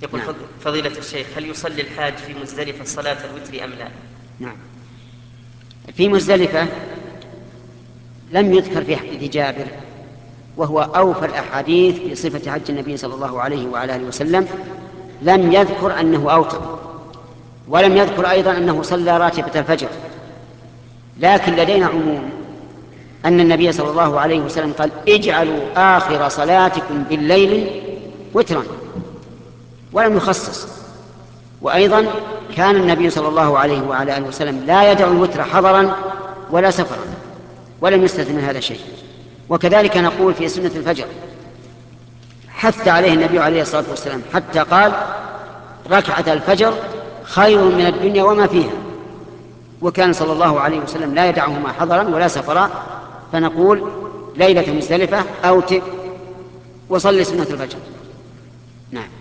يقول نعم. فضيلة الشيخ، هل يصلي الحاج في مزدلفة صلاة الوتر أم لا؟ نعم. في مزدلفة لم يذكر في حديث جابر، وهو أوفى الأحاديث في صفة حج النبي صلى الله عليه وعلى آله وسلم، لم يذكر أنه أوتر، ولم يذكر أيضا أنه صلى راتبة الفجر. لكن لدينا عموم أن النبي صلى الله عليه وسلم قال: اجعلوا آخر صلاتكم بالليل وترا، ولم يخصص. وأيضا كان النبي صلى الله عليه وعلى آله وسلم لا يدع الوتر حضرا ولا سفرا، ولم يستثن من هذا شيء. وكذلك نقول في سنة الفجر، حث عليه النبي عليه الصلاة والسلام حتى قال: ركعة الفجر خير من الدنيا وما فيها. وكان صلى الله عليه وسلم لا يدعهما حضرا ولا سفرا. فنقول: ليلة مزدلفة أوتر وصل سنة الفجر. نعم.